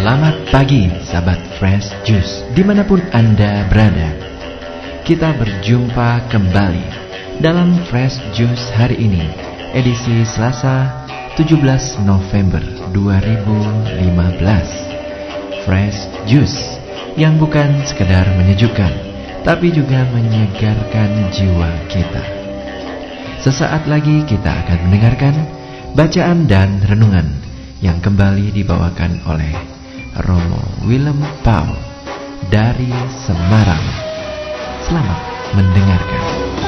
Selamat pagi sahabat Fresh Juice dimanapun Anda berada. Kita berjumpa kembali dalam Fresh Juice hari ini, edisi Selasa 17 November 2015. Fresh Juice yang bukan sekedar menyejukkan, tapi juga menyegarkan jiwa kita. Sesaat lagi kita akan mendengarkan bacaan dan renungan yang kembali dibawakan oleh Romo Willem Paul dari Semarang. Selamat mendengarkan.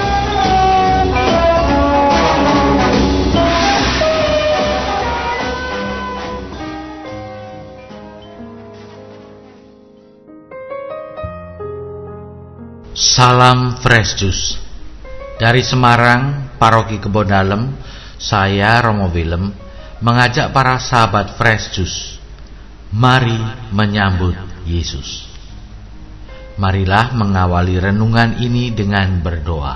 Salam Fresh Juice dari Semarang, Paroki Kebon Dalem. Saya Romo Willem mengajak para sahabat Fresh Juice, mari menyambut Yesus. Marilah mengawali renungan ini dengan berdoa.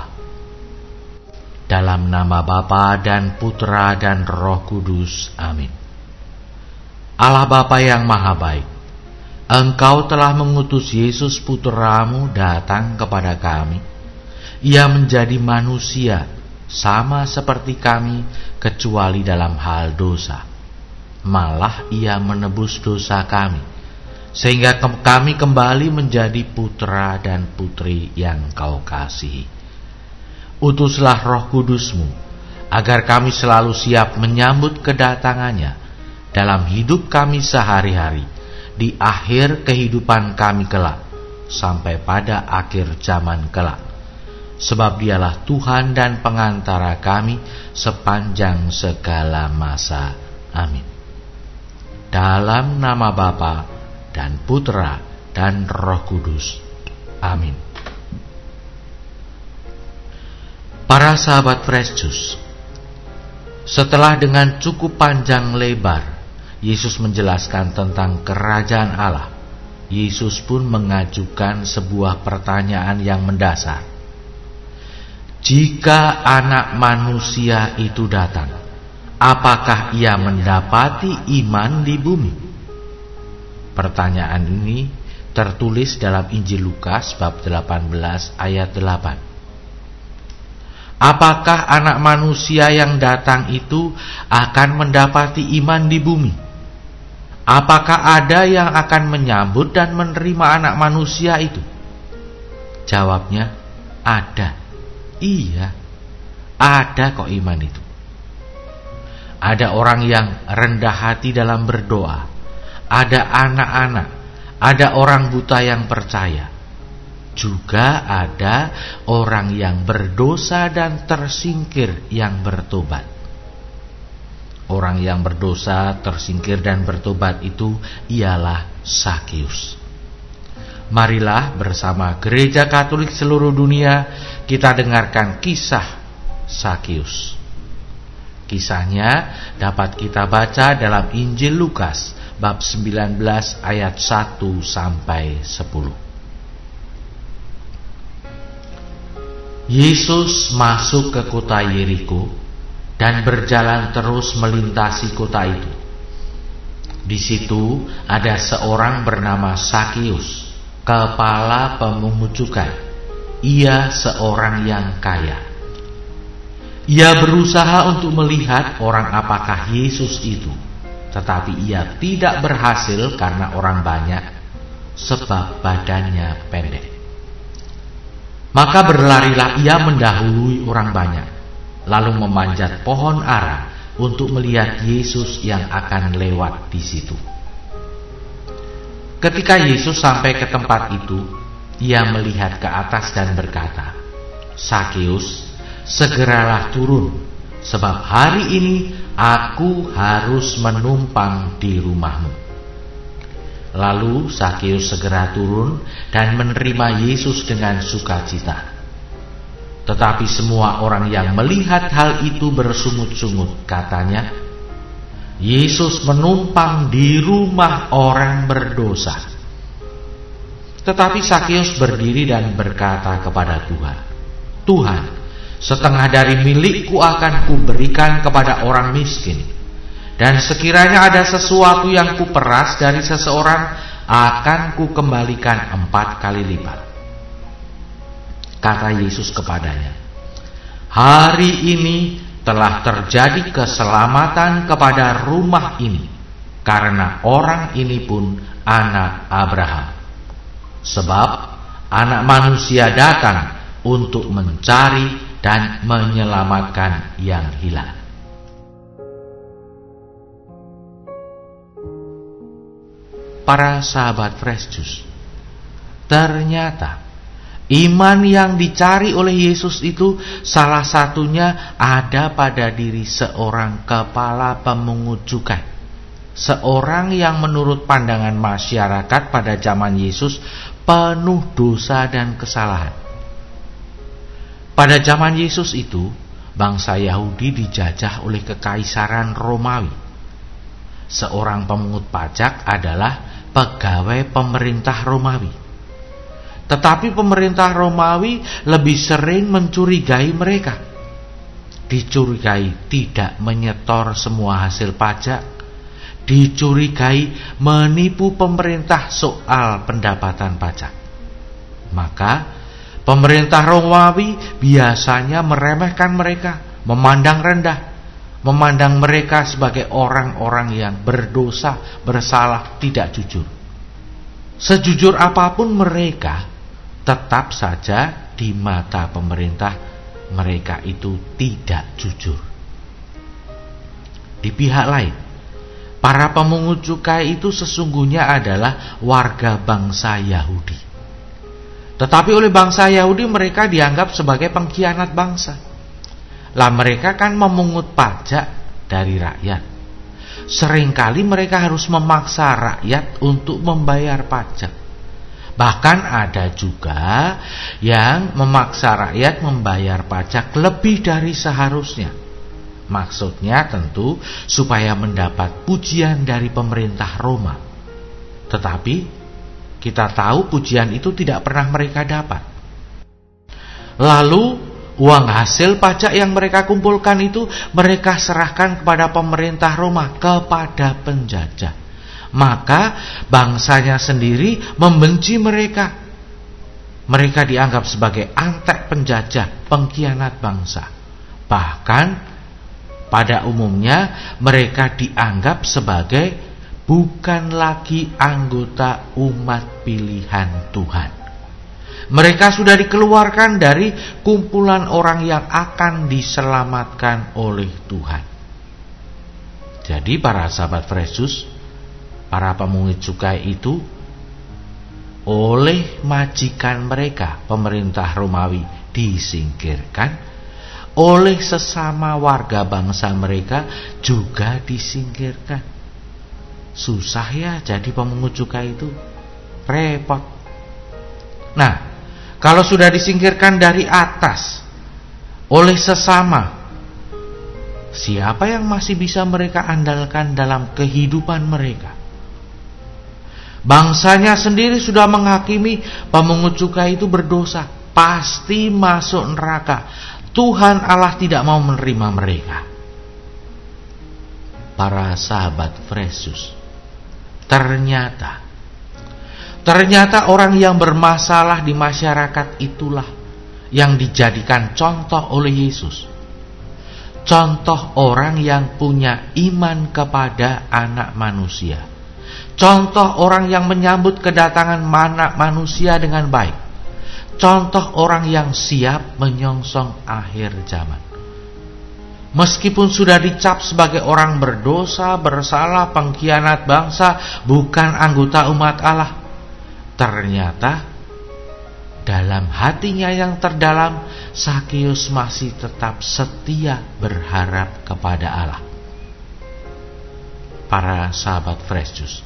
Dalam nama Bapa dan Putra dan Roh Kudus, amin. Allah Bapa yang Maha Baik, Engkau telah mengutus Yesus Putramu datang kepada kami. Ia menjadi manusia sama seperti kami, kecuali dalam hal dosa. Malah ia menebus dosa kami, sehingga kami kembali menjadi putra dan putri yang Kau kasihi. Utuslah Roh Kudus-Mu, agar kami selalu siap menyambut kedatangannya dalam hidup kami sehari-hari, di akhir kehidupan kami kelak, sampai pada akhir zaman kelak. Sebab Dialah Tuhan dan pengantara kami sepanjang segala masa. Amin. Dalam nama Bapa dan Putra dan Roh Kudus. Amin. Para sahabat Fresh Juice, setelah dengan cukup panjang lebar Yesus menjelaskan tentang kerajaan Allah, Yesus pun mengajukan sebuah pertanyaan yang mendasar. Jika Anak Manusia itu datang, apakah Ia mendapati iman di bumi? Pertanyaan ini tertulis dalam Injil Lukas bab 18 ayat 8. Apakah Anak Manusia yang datang itu akan mendapati iman di bumi? Apakah ada yang akan menyambut dan menerima Anak Manusia itu? Jawabnya, ada. Iya, ada kok iman itu. Ada orang yang rendah hati dalam berdoa, ada anak-anak, ada orang buta yang percaya. Juga ada orang yang berdosa dan tersingkir yang bertobat. Orang yang berdosa, tersingkir dan bertobat itu ialah Sakeus. Marilah bersama Gereja Katolik seluruh dunia kita dengarkan kisah Sakeus. Kisahnya dapat kita baca dalam Injil Lukas bab 19 ayat 1 sampai 10. Yesus masuk ke kota Yeriko dan berjalan terus melintasi kota itu. Di situ ada seorang bernama Sakeus, kepala pemungut cukai. Ia seorang yang kaya. Ia berusaha untuk melihat orang apakah Yesus itu, tetapi ia tidak berhasil karena orang banyak, sebab badannya pendek. Maka berlarilah ia mendahului orang banyak, lalu memanjat pohon ara untuk melihat Yesus yang akan lewat di situ. Ketika Yesus sampai ke tempat itu, Ia melihat ke atas dan berkata, Sakeus, segeralah turun, sebab hari ini aku harus menumpang di rumahmu. Lalu Sakeus segera turun dan menerima Yesus dengan sukacita. Tetapi semua orang yang melihat hal itu bersungut-sungut, katanya, Yesus menumpang di rumah orang berdosa. Tetapi Sakeus berdiri dan berkata kepada Tuhan, Tuhan, setengah dari milikku akan kuberikan kepada orang miskin, Dan sekiranya ada sesuatu yang kuperas dari seseorang, akan kukembalikan 4 kali lipat. Kata Yesus kepadanya, hari ini telah terjadi keselamatan kepada rumah ini, karena orang ini pun anak Abraham. Sebab Anak Manusia datang untuk mencari dan menyelamatkan yang hilang. Para sahabat Fresh Juice, ternyata iman yang dicari oleh Yesus itu salah satunya ada pada diri seorang kepala pemungut cukai. Seorang yang menurut pandangan masyarakat pada zaman Yesus penuh dosa dan kesalahan. Pada zaman Yesus itu, bangsa Yahudi dijajah oleh kekaisaran Romawi. Seorang pemungut pajak adalah pegawai pemerintah Romawi. Tetapi pemerintah Romawi lebih sering mencurigai mereka. Dicurigai tidak menyetor semua hasil pajak, dicurigai menipu pemerintah soal pendapatan pajak. Maka pemerintah Romawi biasanya meremehkan mereka, memandang rendah, memandang mereka sebagai orang-orang yang berdosa, bersalah, tidak jujur. Sejujur apapun mereka, tetap saja di mata pemerintah mereka itu tidak jujur. Di pihak lain, para pemungut cukai itu sesungguhnya adalah warga bangsa Yahudi. Tetapi oleh bangsa Yahudi mereka dianggap sebagai pengkhianat bangsa. Lah mereka kan memungut pajak dari rakyat. Seringkali mereka harus memaksa rakyat untuk membayar pajak. Bahkan ada juga yang memaksa rakyat membayar pajak lebih dari seharusnya. Maksudnya tentu supaya mendapat pujian dari pemerintah Roma. Tetapi kita tahu pujian itu tidak pernah mereka dapat. Lalu uang hasil pajak yang mereka kumpulkan itu mereka serahkan kepada pemerintah Roma, kepada penjajah. Maka bangsanya sendiri membenci mereka. Mereka dianggap sebagai antek penjajah, pengkhianat bangsa. Bahkan pada umumnya mereka dianggap sebagai bukan lagi anggota umat pilihan Tuhan. Mereka sudah dikeluarkan dari kumpulan orang yang akan diselamatkan oleh Tuhan. Jadi para sahabat Fresh Juice, para pemungut cukai itu oleh majikan mereka, pemerintah Romawi, disingkirkan. Oleh sesama warga bangsa mereka juga disingkirkan. Susah ya jadi pemungut cukai itu, repot. Nah, kalau sudah disingkirkan dari atas oleh sesama, siapa yang masih bisa mereka andalkan dalam kehidupan mereka? Bangsanya sendiri sudah menghakimi pemungut cukai itu berdosa, pasti masuk neraka. Tuhan Allah tidak mau menerima mereka. Para sahabat Fresh Juice, ternyata orang yang bermasalah di masyarakat itulah yang dijadikan contoh oleh Yesus. Contoh orang yang punya iman kepada Anak Manusia. Contoh orang yang menyambut kedatangan Anak Manusia dengan baik. Contoh orang yang siap menyongsong akhir zaman. Meskipun sudah dicap sebagai orang berdosa, bersalah, pengkhianat bangsa, bukan anggota umat Allah, ternyata dalam hatinya yang terdalam, Sakeus masih tetap setia berharap kepada Allah. Para sahabat Fresh Juice,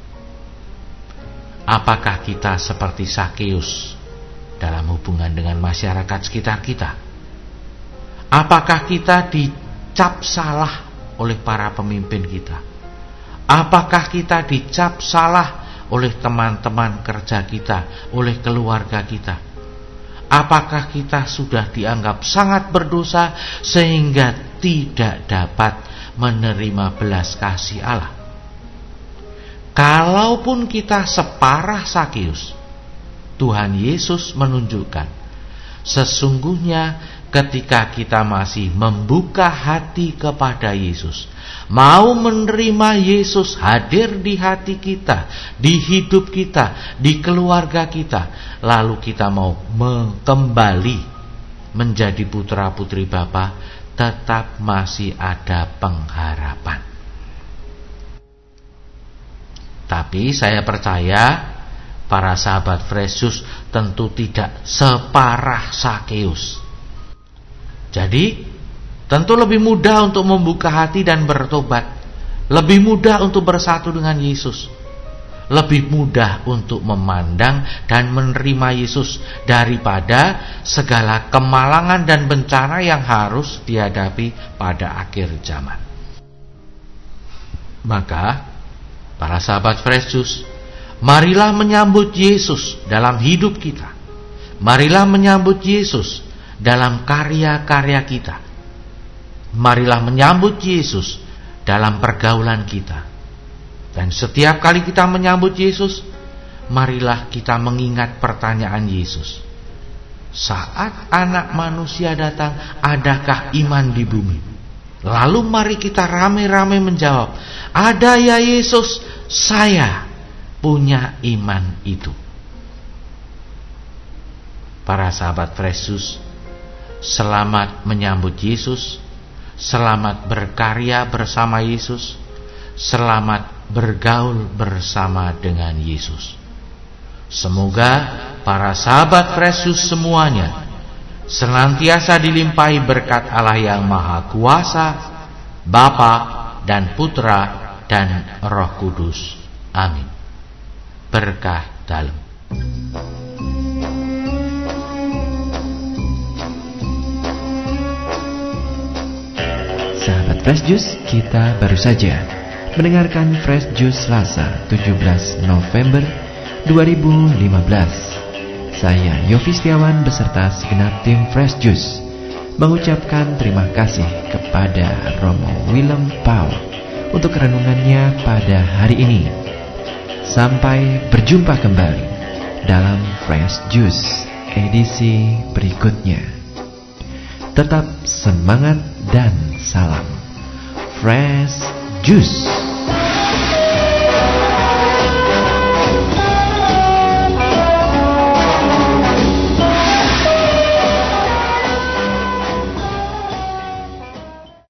apakah kita seperti Sakeus dalam hubungan dengan masyarakat sekitar kita? Apakah kita dicap salah oleh para pemimpin kita? Apakah kita dicap salah oleh teman-teman kerja kita, oleh keluarga kita? Apakah kita sudah dianggap sangat berdosa sehingga tidak dapat menerima belas kasih Allah. Kalaupun kita separah Sakeus, Tuhan Yesus menunjukkan sesungguhnya ketika kita masih membuka hati kepada Yesus, mau menerima Yesus hadir di hati kita, di hidup kita, di keluarga kita, lalu kita mau kembali menjadi putra-putri Bapa, tetap masih ada pengharapan. Tapi saya percaya para sahabat Fresh Juice tentu tidak separah Sakeus. Jadi tentu lebih mudah untuk membuka hati dan bertobat, lebih mudah untuk bersatu dengan Yesus, lebih mudah untuk memandang dan menerima Yesus daripada segala kemalangan dan bencana yang harus dihadapi pada akhir zaman. Maka para sahabat Fresh Juice, marilah menyambut Yesus dalam hidup kita. Marilah menyambut Yesus dalam karya-karya kita. Marilah menyambut Yesus dalam pergaulan kita. Dan setiap kali kita menyambut Yesus, marilah kita mengingat pertanyaan Yesus. Saat Anak Manusia datang, adakah iman di bumi? Lalu mari kita rame-rame menjawab, ada ya Yesus, saya punya iman itu. Para sahabat Fresh Juice, selamat menyambut Yesus, selamat berkarya bersama Yesus, selamat bergaul bersama dengan Yesus. Semoga para sahabat Fresh Juice semuanya senantiasa dilimpahi berkat Allah yang Maha Kuasa, Bapa dan Putra dan Roh Kudus. Amin. Berkah dalam. Sahabat Fresh Juice, kita baru saja mendengarkan Fresh Juice Selasa 17 November 2015. Saya Yofi Setiawan beserta segenap tim Fresh Juice mengucapkan terima kasih kepada Romo Willem Pau untuk renungannya pada hari ini. Sampai berjumpa kembali dalam Fresh Juice edisi berikutnya. Tetap semangat dan salam Fresh Juice.